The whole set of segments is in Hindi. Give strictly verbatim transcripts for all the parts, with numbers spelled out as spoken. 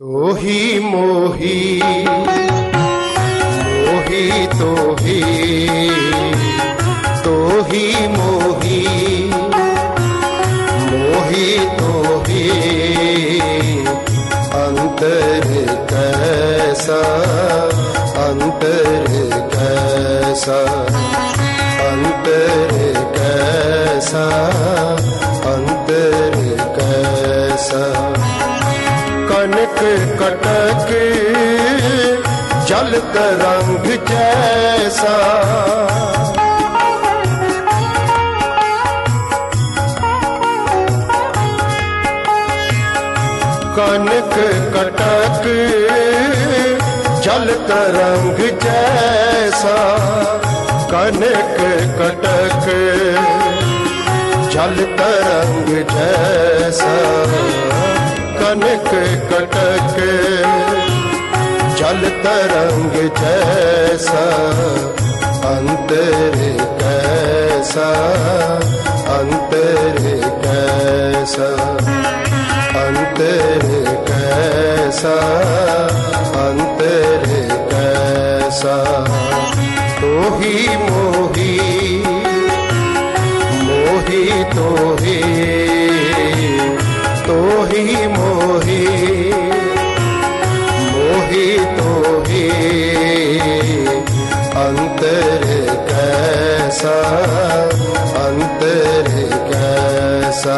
तो ही मोही मोही तो ही तो ही मोही मोही तो ही अंतर कैसा अंतर कैसा अंतर कैसा अंतर कैसा कनक कटक जल तरंग जैसा कनक कटक जल तरंग जैसा कनक कटक जल तरंग जैसा कनक कटक जल तरंग जैसा अंतर कैसा अंतर कैसा अंतर कैसा अंतर कैसा तो ही मोही मोही तो ही तो ही मोही मोही तो ही अंतर कैसा अंतर कैसा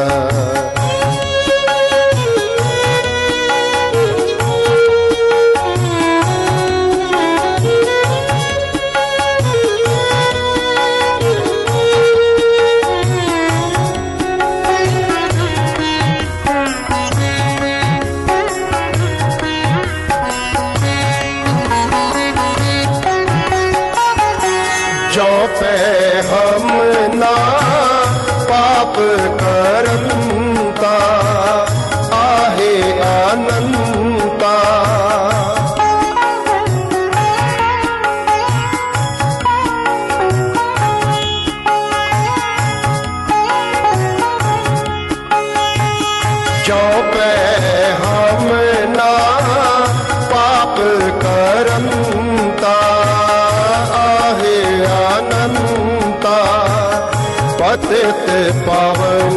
जो पे हम ना पाप करता आहे अनंता जो पे हम ना पाप करता अनंता पतित पावन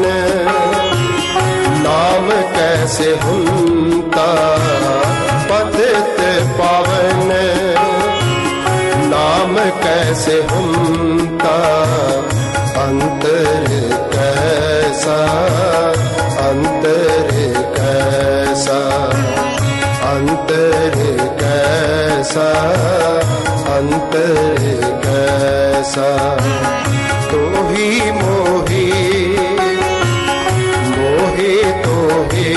नाम कैसे हुंता पतित पावन नाम कैसे हुंता अंतर कैसा अंतर कैसा अंतर कैसा अंतर कैसा तो ही मोही मोही तो ही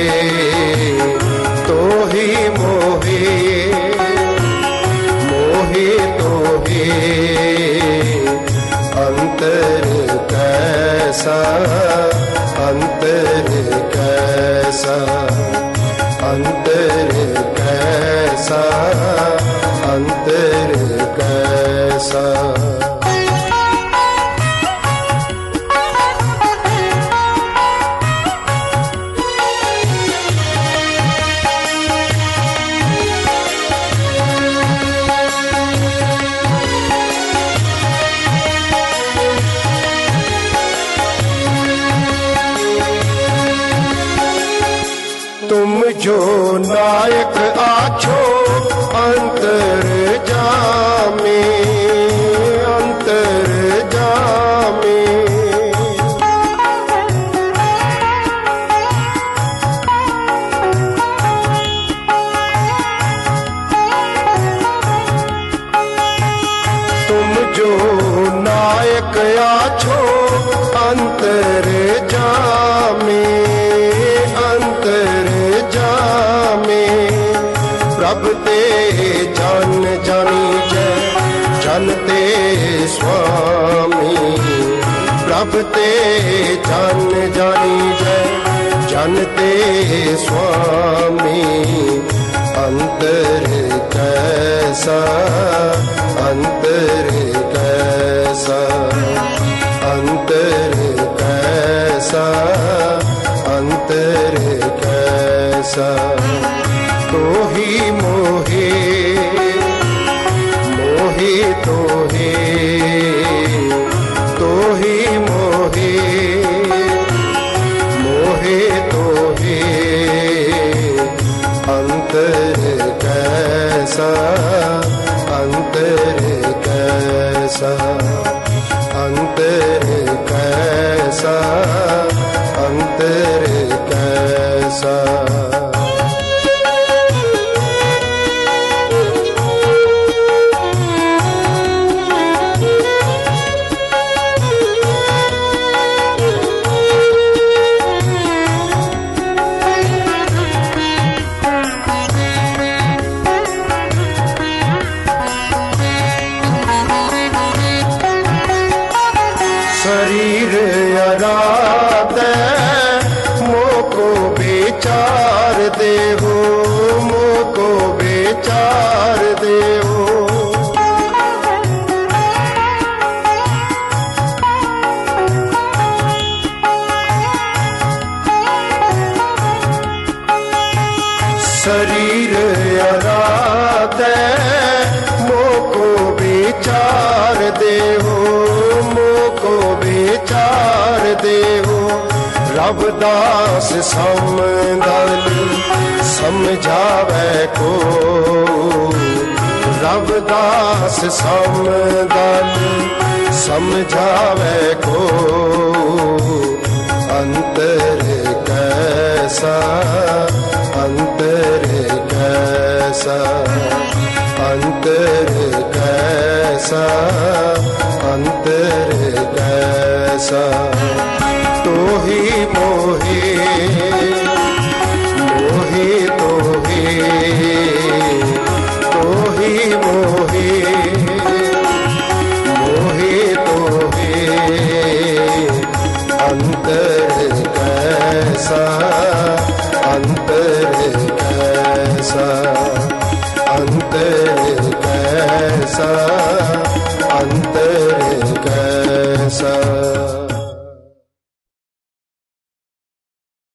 तो ही मोही मोही तो ही अंतर कैसा अंतर कैसा अंतर कैसा अंतर कैसा तुम जो नायक आछो अंतर जामे अंतर जामे तुम जो नायक आछो अंतर जामे अंतर जामे प्रभ ते जान जानी जय जनते स्वामी प्रभ ते जान जानी जय जनते स्वामी अंतर कैसा अंतर कैसा अंतर कैसा अंतर कैसा तो ही मोहे मोहे तो ही तो ही मोहे मोहे तो ही अंतर कैसा अंतर कैसा अंतर कैसा अंतर कैसा। शरीर अराध मोको बेचार देहो मोको बेचार देहो। शरीर अराध मोको बेचार देहो मोको बेचार देहो। रबदास समदल समझावे को रबदास समदल समझावे को अंतर कैसा अंतर कैसा अंतर कैसा अंतर कैसा। तो ही मोहे मोहे तो ही तो ही मोहे मोहे तो ही अंतर कैसा अंतर कैसा अंतर कैसा अंतर कैसा।